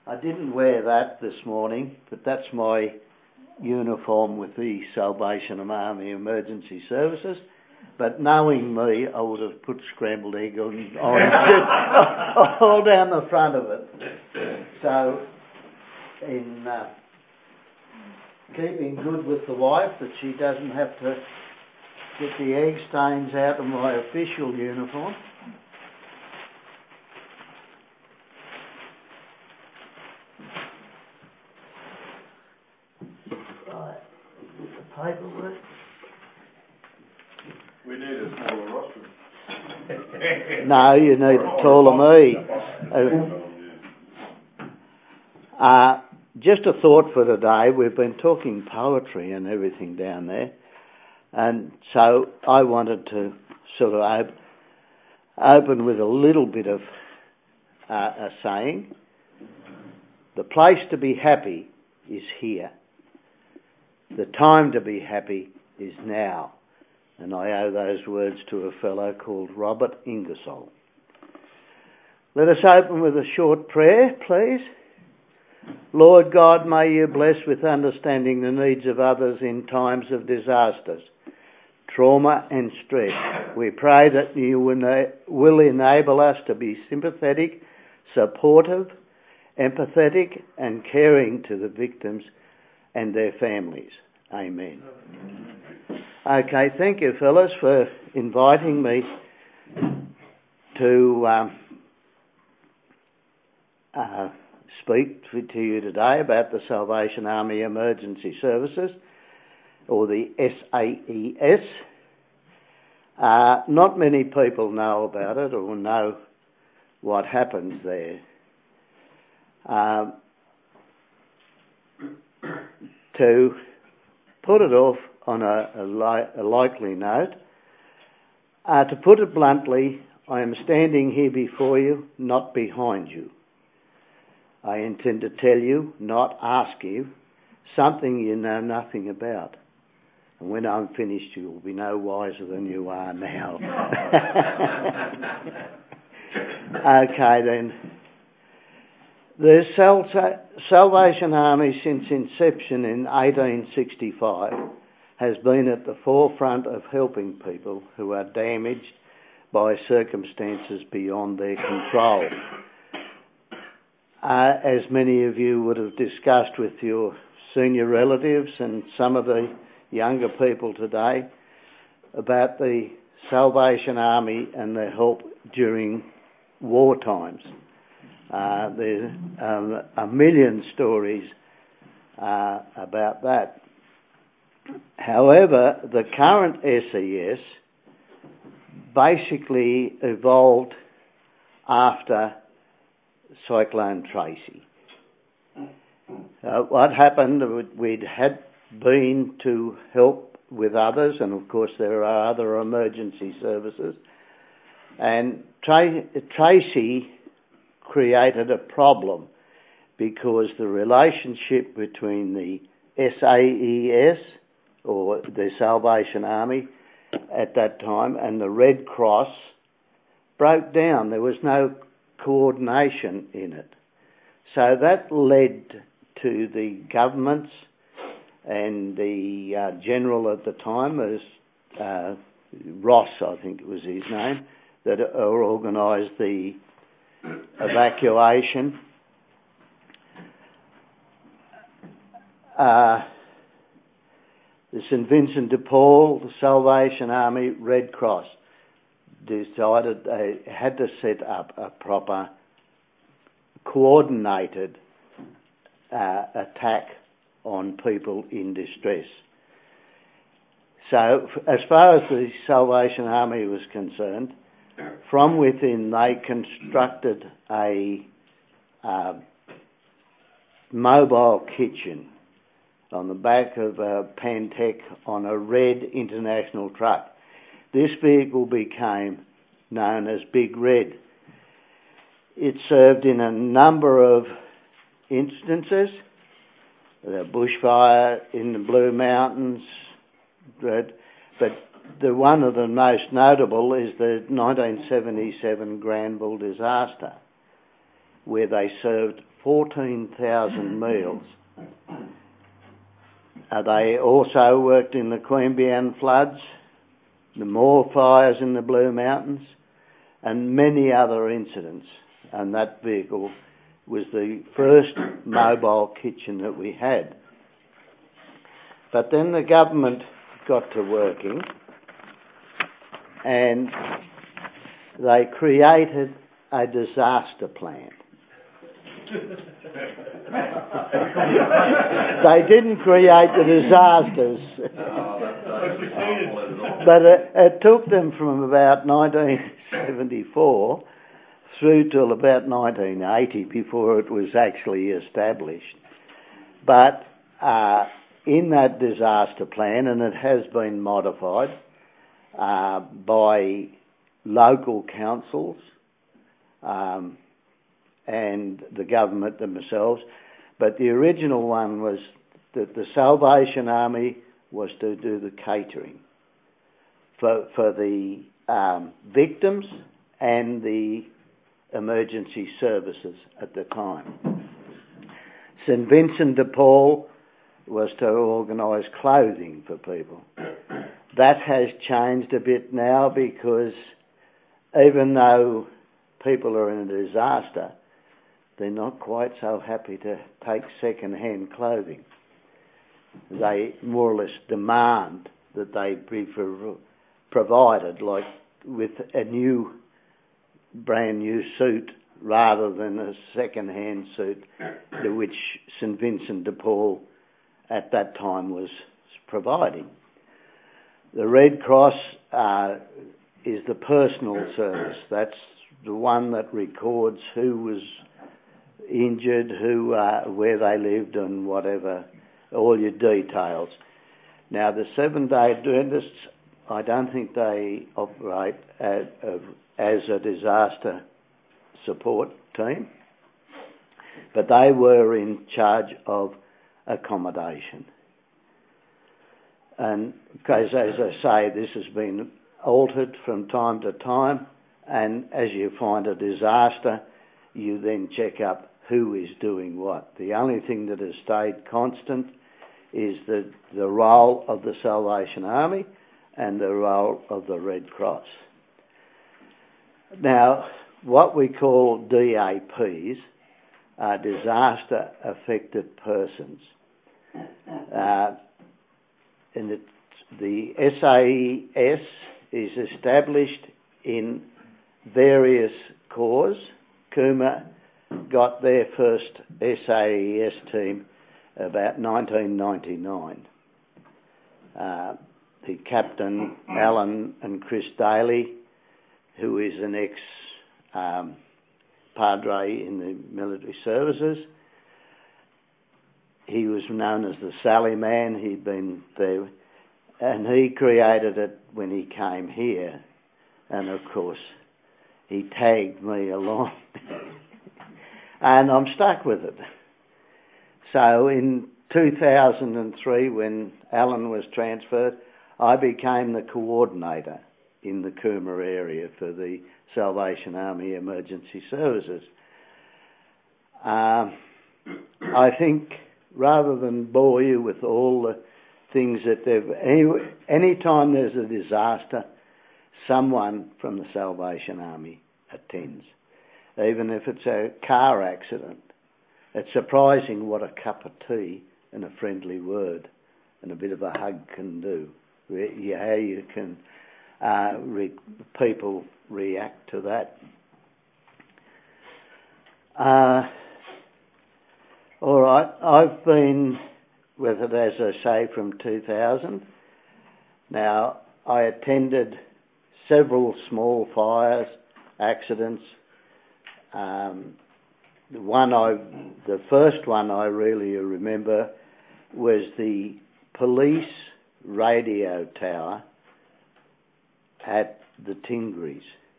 I didn't wear that this morning, but that's my uniform with the Salvation Army Emergency Services. But knowing me, I would have put scrambled egg on all down the front of it. So, in keeping good with the wife, that she doesn't have to get the egg stains out of my official uniform. Right, the paperwork. We need a smaller rostrum. No, you need a taller me. Just a thought for today. We've been talking poetry and everything down there, and so I wanted to sort of open with a little bit of a saying. The place to be happy is here. The time to be happy is now. And I owe those words to a fellow called Robert Ingersoll. Let us open with a short prayer, please. Lord God, may you bless with understanding the needs of others in times of disasters, trauma and stress. We pray that you will enable us to be sympathetic, supportive, empathetic and caring to the victims and their families. Amen. Okay, thank you, fellas, for inviting me to speak to you today about the Salvation Army Emergency Services, or the SAES. Not many people know about it or know what happens there. To put it off on a likely note, to put it bluntly, I am standing here before you, not behind you. I intend to tell you, not ask you, something you know nothing about. And when I'm finished, you will be no wiser than you are now. Okay then. The Salvation Army, since inception in 1865, has been at the forefront of helping people who are damaged by circumstances beyond their control. As many of you would have discussed with your senior relatives and some of the younger people today about the Salvation Army and their help during war times. There's a million stories about that. However, the current SES basically evolved after Cyclone Tracy. What happened, we'd had been to help with others, and of course there are other emergency services, and Tracy created a problem because the relationship between the SAES, or the Salvation Army at that time, and the Red Cross broke down. There was no coordination in it. So that led to the governments and the general at the time, as Ross, I think it was his name, that organised the evacuation. The St Vincent de Paul, the Salvation Army, Red Cross decided they had to set up a proper coordinated attack on people in distress. So as far as the Salvation Army was concerned, from within they constructed a mobile kitchen on the back of a Pantech on a red international truck. This vehicle became known as Big Red. It served in a number of instances, the bushfire in the Blue Mountains, but the one of the most notable is the 1977 Granville disaster, where they served 14,000 meals. They also worked in the Queanbeyan floods, the Moor fires in the Blue Mountains, and many other incidents. And that vehicle was the first mobile kitchen that we had. But then the government got to working and they created a disaster plan. They didn't create the disasters. But it took them from about 1974 through till about 1980 before it was actually established. But in that disaster plan, and it has been modified by local councils and the government themselves, but the original one was that the Salvation Army was to do the catering for the victims and the emergency services at the time. St Vincent de Paul was to organise clothing for people. That has changed a bit now because even though people are in a disaster, they're not quite so happy to take second-hand clothing. They more or less demand that they be provided, like with a brand new suit rather than a second-hand suit, which St Vincent de Paul at that time was providing. The Red Cross is the personal service. That's the one that records who was injured, where they lived and whatever, all your details. Now the 7-Day Adventists, I don't think they operate as a disaster support team, but they were in charge of accommodation. And as I say, this has been altered from time to time, and as you find a disaster, you then check up who is doing what. The only thing that has stayed constant is the role of the Salvation Army and the role of the Red Cross. Now, what we call DAPs are disaster affected persons. And the SAES is established in various corps. Cooma got their first SAES team about 1999. The Captain Alan and Chris Daly, who is an ex-padre in the military services, he was known as the Sally Man. He'd been there, and he created it when he came here, and of course he tagged me along and I'm stuck with it. So in 2003, when Alan was transferred, I became the coordinator in the Cooma area for the Salvation Army Emergency Services. I think, rather than bore you with all the things that any time there's a disaster, someone from the Salvation Army attends. Even if it's a car accident, it's surprising what a cup of tea and a friendly word and a bit of a hug can do. How you can people react to that. All right, I've been with it, as I say, from 2000. Now, I attended several small fires, accidents. The first one I really remember was the police radio tower at the Tindries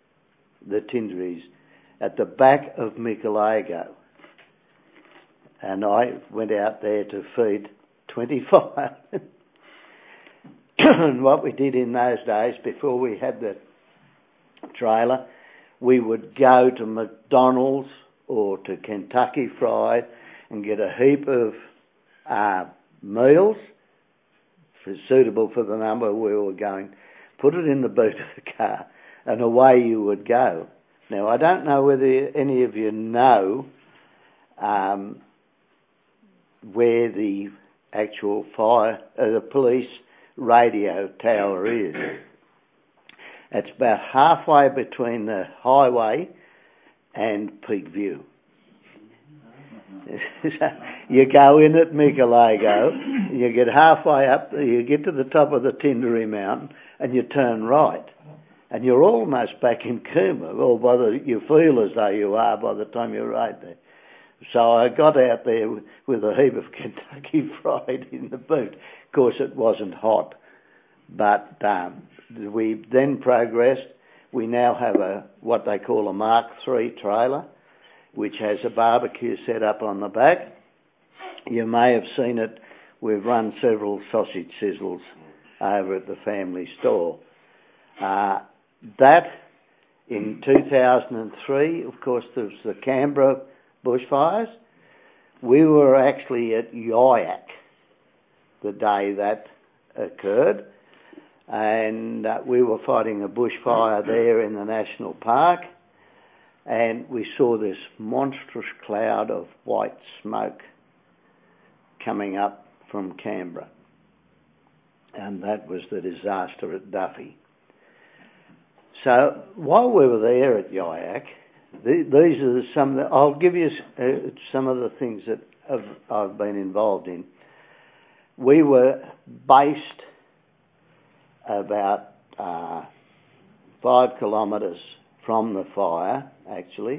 at the back of Michelago. And I went out there to feed 25. And what we did in those days, before we had the trailer, we would go to McDonald's or to Kentucky Fried and get a heap of meals suitable for the number we were going, put it in the boot of the car, and away you would go. Now, I don't know whether any of you know where the actual the police radio tower is. It's about halfway between the highway and Peak View. You go in at Mikalago, you get halfway up, you get to the top of the Tindery Mountain, and you turn right. And you're almost back in Cooma, or you feel as though you are by the time you're right there. So I got out there with a heap of Kentucky Fried in the boot. Of course, it wasn't hot, but we then progressed. We now have what they call a Mark III trailer, which has a barbecue set up on the back. You may have seen it. We've run several sausage sizzles over at the family store. That, in 2003, of course, there was the Canberra bushfires. We were actually at Yoyak the day that occurred, and we were fighting a bushfire there in the national park, and we saw this monstrous cloud of white smoke coming up from Canberra, and that was the disaster at Duffy. So while we were there at Yoyak, these are I'll give you some of the things that I've been involved in. We were based about 5 kilometres from the fire, actually.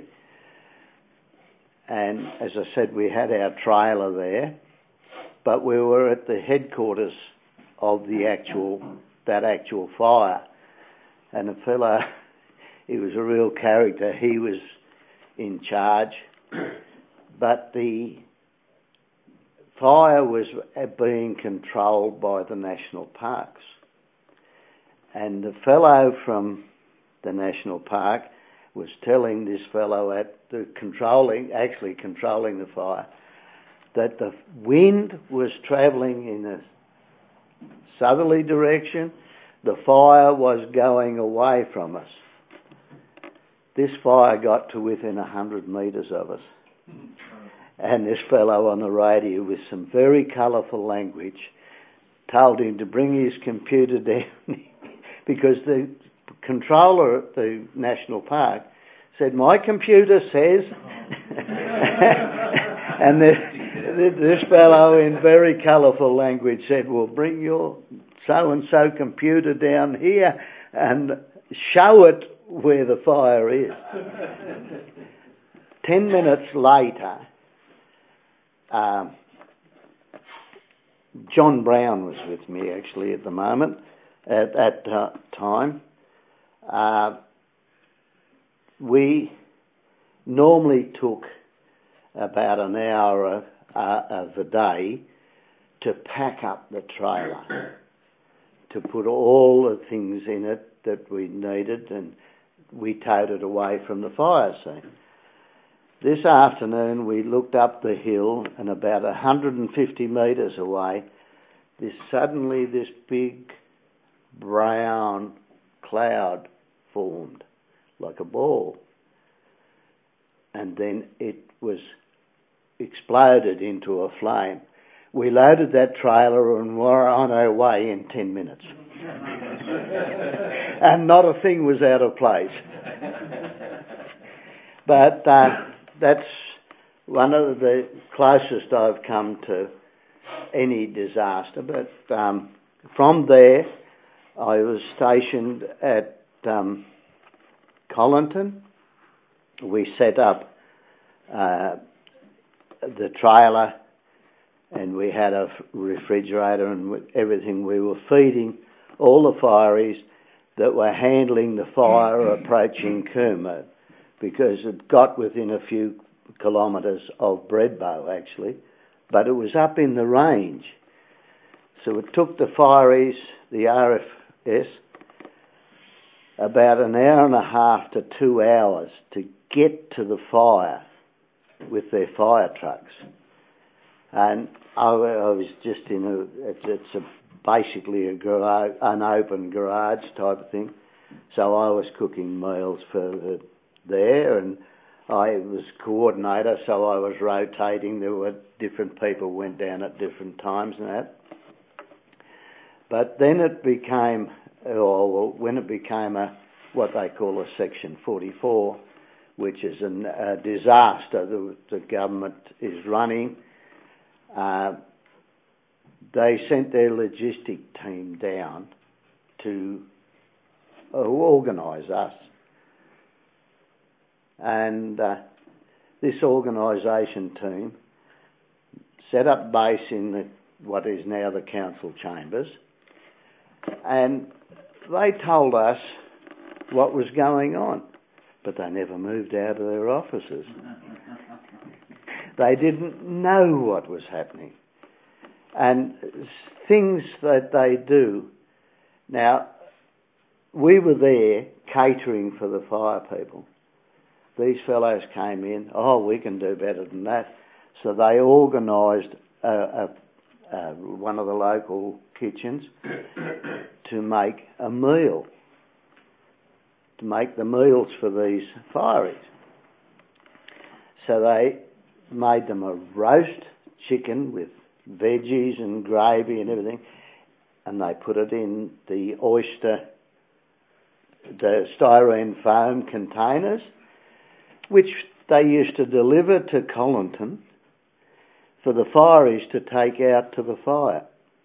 And as I said, we had our trailer there, but we were at the headquarters of that actual fire. And a fellow, he was a real character, he was in charge, but the fire was being controlled by the national parks. And the fellow from the national park was telling this fellow controlling the fire, that the wind was travelling in a southerly direction. The fire was going away from us. This fire got to within 100 metres of us. And this fellow on the radio, with some very colourful language, told him to bring his computer down because the controller at the national park said, "My computer says," and this fellow in very colourful language said, "Well, bring your so-and-so computer down here and show it where the fire is." 10 minutes later, John Brown was with me actually at the moment, at that time. We normally took about an hour of the day to pack up the trailer, to put all the things in it that we needed, and we towed it away from the fire scene. This afternoon we looked up the hill, and about 150 metres away, suddenly this big brown cloud formed like a ball, and then it was exploded into a flame. We loaded that trailer and were on our way in 10 minutes. And not a thing was out of place. But that's one of the closest I've come to any disaster. But from there, I was stationed at Colinton. We set up the trailer, and we had a refrigerator and everything. We were feeding all the fireys that were handling the fire approaching Cooma, because it got within a few kilometres of Breadbow actually, but it was up in the range. So it took the fireys, the RFS, about an hour and a half to 2 hours to get to the fire with their fire trucks. And I was just basically an open garage type of thing. So I was cooking meals for there, and I was coordinator, so I was rotating. There were different people went down at different times and that. But then it became, when it became what they call a Section 44, which is a disaster the government is running, they sent their logistic team down to organise us. And this organisation team set up base in what is now the council chambers, and they told us what was going on, but they never moved out of their offices. They didn't know what was happening. And things that they do. Now, we were there catering for the fire people. These fellows came in, we can do better than that. So they organised one of the local kitchens to make a meal, to make the meals for these fireys. So they made them a roast chicken with veggies and gravy and everything, and they put it in the styrene foam containers, which they used to deliver to Colinton for the fireys to take out to the fire.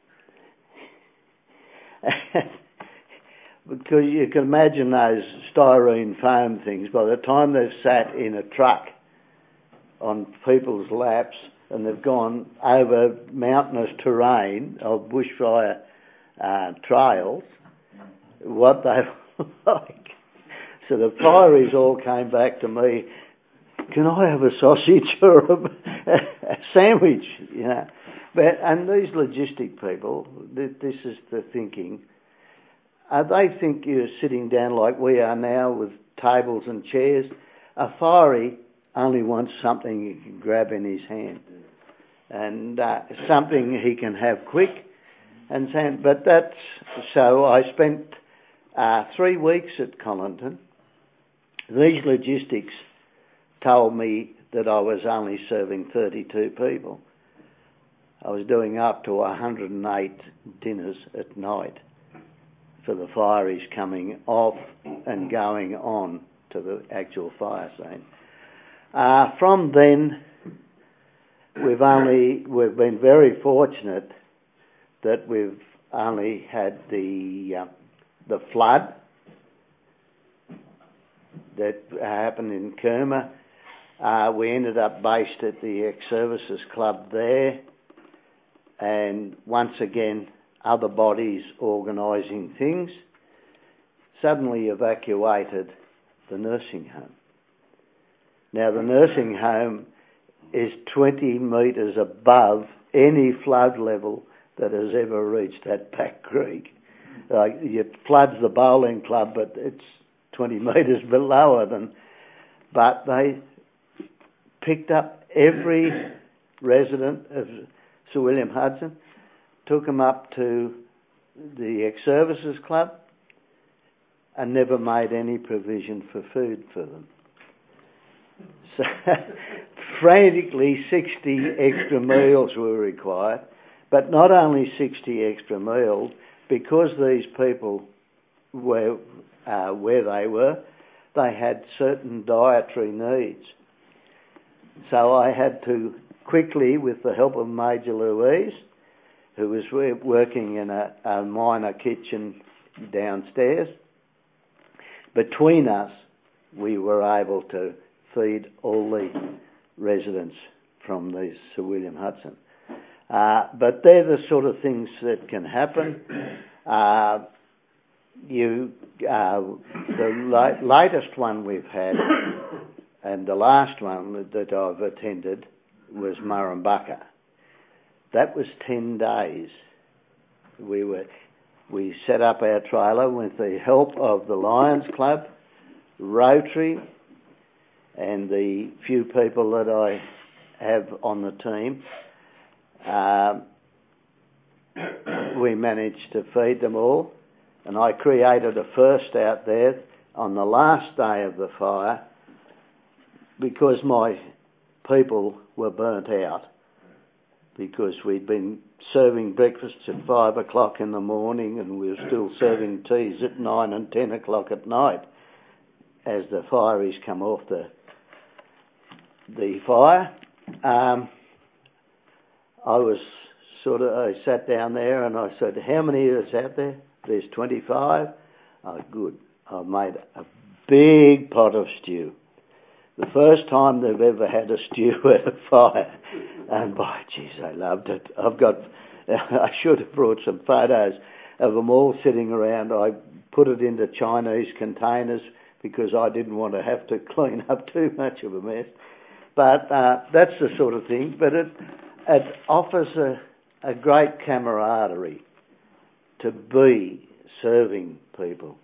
Because you can imagine those styrene foam things, by the time they've sat in a truck on people's laps and they've gone over mountainous terrain of bushfire trails, what they were like. So the fireys all came back to me, can I have a sausage or a sandwich? You know. And these logistic people, this is the thinking. They think you're sitting down like we are now with tables and chairs. A fiery only wants something he can grab in his hand, and something he can have quick. But that's so. I spent 3 weeks at Colinton. These logistics told me that I was only serving 32 people. I was doing up to 108 dinners at night for the fireys coming off and going on to the actual fire scene. From then, we've been very fortunate that we've only had the flood that happened in Kerma. We ended up based at the Ex-Services Club there, and once again other bodies organising things suddenly evacuated the nursing home. Now the nursing home is 20 metres above any flood level that has ever reached that back creek. It floods the bowling club, but it's 20 metres below it. But they picked up every resident of Sir William Hudson, took them up to the Ex-Services Club, and never made any provision for food for them. So frantically 60 extra meals were required, but not only 60 extra meals, because these people were where they were, they had certain dietary needs. So I had to quickly, with the help of Major Louise, who was working in a minor kitchen downstairs, between us we were able to feed all the residents from the Sir William Hudson. But they're the sort of things that can happen. The latest one we've had, and the last one that I've attended, was Murrumbucker. That was 10 days. We set up our trailer with the help of the Lions Club, Rotary, and the few people that I have on the team, we managed to feed them all. And I created a first out there on the last day of the fire because my people were burnt out, because we'd been serving breakfasts at 5 o'clock in the morning and we were still serving teas at 9 and 10 o'clock at night as the fireys come off the fire. I sat down there and I said, how many of us out there? There's 25. Oh, good. I've made a big pot of stew. The first time they've ever had a stew at a fire. And by jeez, they loved it. I should have brought some photos of them all sitting around. I put it into Chinese containers because I didn't want to have to clean up too much of a mess. But that's the sort of thing. But it offers a great camaraderie to be serving people.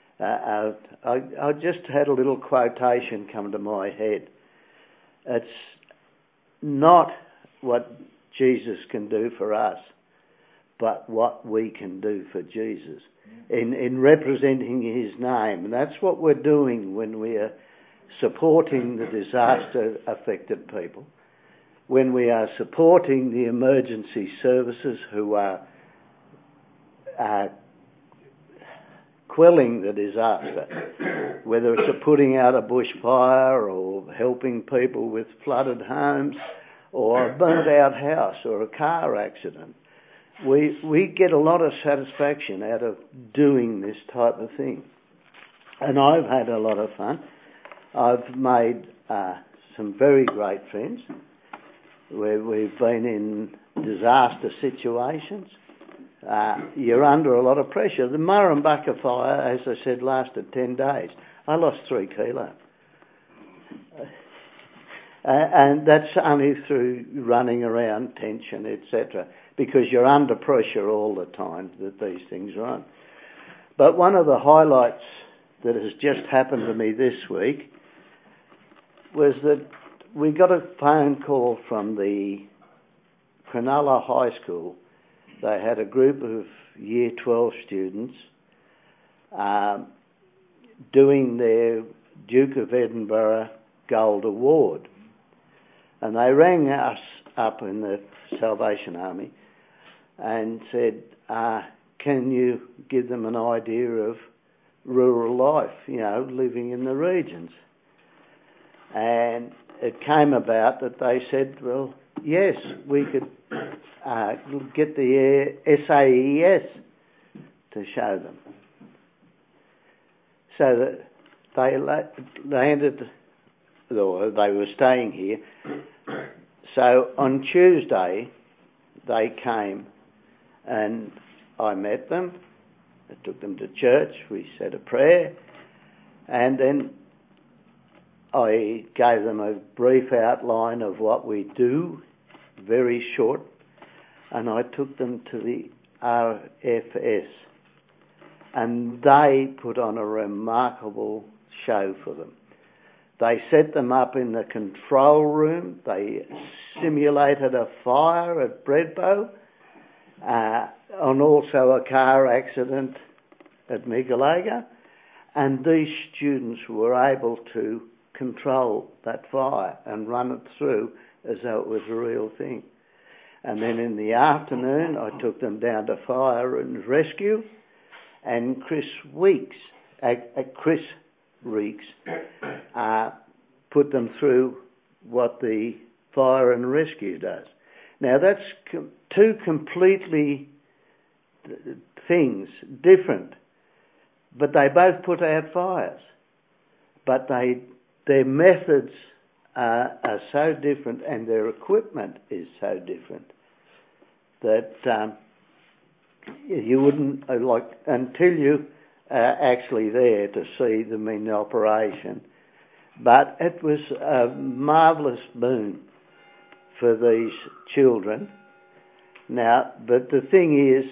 I just had a little quotation come to my head. It's not what Jesus can do for us, but what we can do for Jesus in representing his name. And that's what we're doing when we are supporting the disaster affected people, when we are supporting the emergency services who are quelling the disaster, whether it's putting out a bushfire or helping people with flooded homes or a burnt out house or a car accident. We get a lot of satisfaction out of doing this type of thing. And I've had a lot of fun. I've made some very great friends where we've been in disaster situations. You're under a lot of pressure. The Murrumbidgee fire, as I said, lasted 10 days. I lost 3 kilos. And that's only through running around, tension, etc., because you're under pressure all the time that these things are on. But one of the highlights that has just happened to me this week was that we got a phone call from the Cronulla High School. They had a group of Year 12 students doing their Duke of Edinburgh Gold Award. And they rang us up in the Salvation Army and said, can you give them an idea of rural life, living in the regions? And it came about that they said, well, yes, we could get the SAES to show them. So that they landed, or they were staying here. So on Tuesday, they came and I met them. I took them to church. We said a prayer. And then I gave them a brief outline of what we do, very short, and I took them to the RFS, and they put on a remarkable show for them. They set them up in the control room. They simulated a fire at Breadbow, and also a car accident at Meekalaga, and these students were able to control that fire and run it through as though it was a real thing. And then in the afternoon, I took them down to fire and rescue, and Chris Reeks put them through what the fire and rescue does. Now that's two completely things, different, but they both put out fires. But their methods are so different and their equipment is so different that you wouldn't until you actually there to see them in operation. But it was a marvellous boon for these children. Now, but the thing is,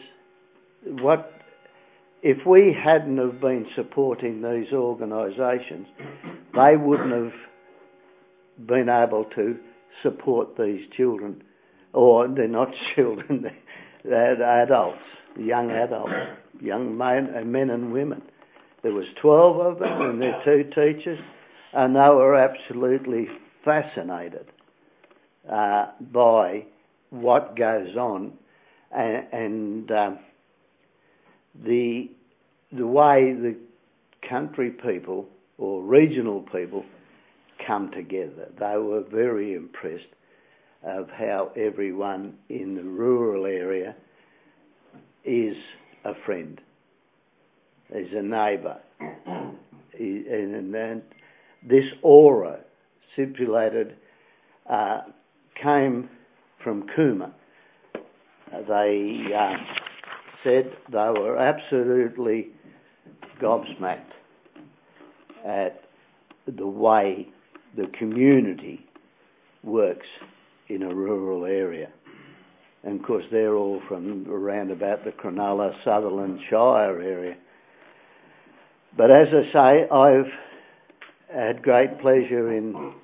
if we hadn't have been supporting these organisations, they wouldn't have been able to support these children, or they're not children, they're adults, young men and women. There was 12 of them and their 2 teachers, and they were absolutely fascinated by what goes on and the way the country people or regional people come together. They were very impressed of how everyone in the rural area is a friend, is a neighbour. And this aura stipulated came from Cooma. They said they were absolutely gobsmacked at the way the community works in a rural area. And of course they're all from around about the Cronulla, Sutherland Shire area. But as I say, I've had great pleasure in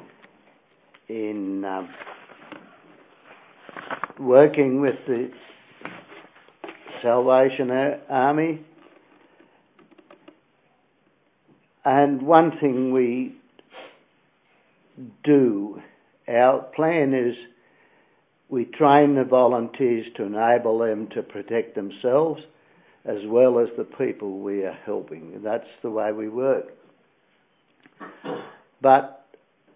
working with the Salvation Army. And one thing we do, our plan is we train the volunteers to enable them to protect themselves as well as the people we are helping. That's the way we work. But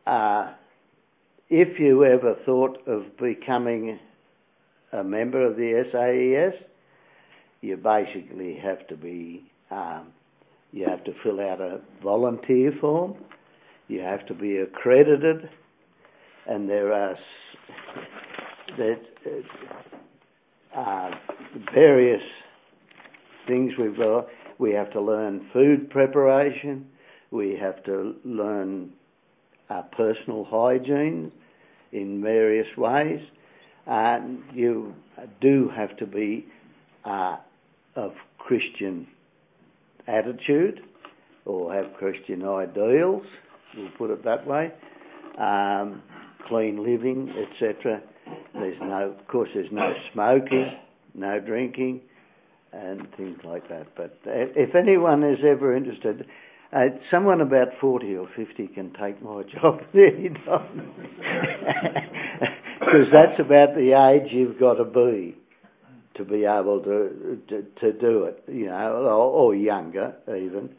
if you ever thought of becoming a member of the SAES, you basically have to be, you have to fill out a volunteer form, you have to be accredited, and there are various things we've got. We have to learn food preparation, we have to learn personal hygiene in various ways, and you do have to be of Christian attitude or have Christian ideals, we'll put it that way, clean living, etc. There's no smoking, no drinking, and things like that. But if anyone is ever interested, someone about 40 or 50 can take my job any time. Because that's about the age you've got to be able to do it, or younger even.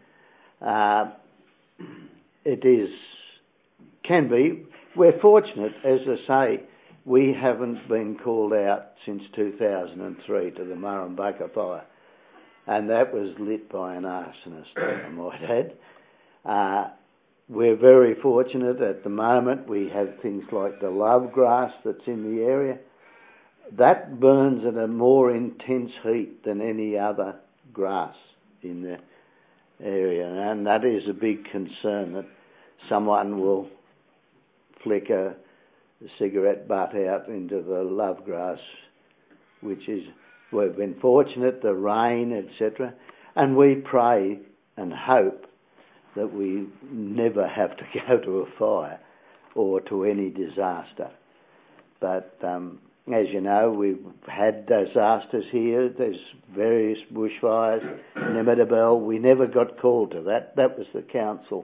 Can be. We're fortunate, as I say, we haven't been called out since 2003 to the Murrumbidgee fire, and that was lit by an arsonist, I might add. We're very fortunate at the moment. We have things like the love grass that's in the area. That burns at a more intense heat than any other grass in the area, and that is a big concern, that someone will flick a cigarette butt out into the love grass, which is, we've been fortunate, the rain, etc., and we pray and hope that we never have to go to a fire or to any disaster. But as you know, we've had disasters here. There's various bushfires, Nemadabel. We never got called to that. That was the council.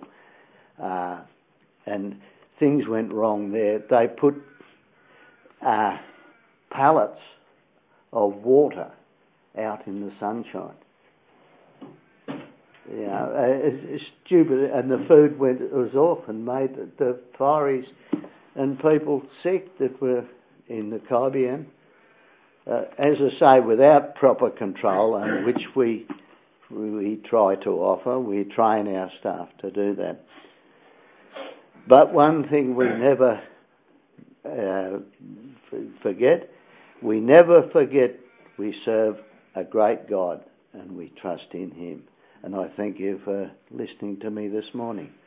And things went wrong there. They put pallets of water out in the sunshine. It's stupid, and the food was off and made the fireys and people sick that were in the Caribbean. As I say, without proper control, and which we try to offer, we train our staff to do that. But one thing we never forget, we serve a great God and we trust in Him. And I thank you for listening to me this morning.